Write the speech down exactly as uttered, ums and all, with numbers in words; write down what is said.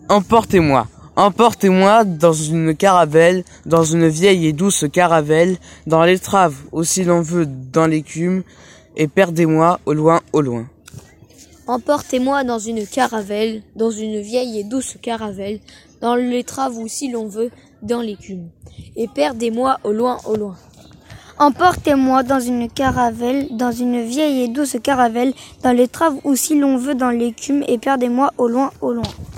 Emportez-moi, emportez-moi dans une caravelle, dans une vieille et douce caravelle, dans l'étrave, aussi l'on veut, dans l'écume, et perdez-moi au loin, au loin. Emportez-moi dans une caravelle, dans une vieille et douce caravelle, dans l'étrave ou si l'on veut, dans l'écume, et perdez-moi au loin, au loin. Emportez-moi dans une caravelle, dans une vieille et douce caravelle, dans l'étrave ou si l'on veut, dans l'écume, et perdez-moi au loin, au loin.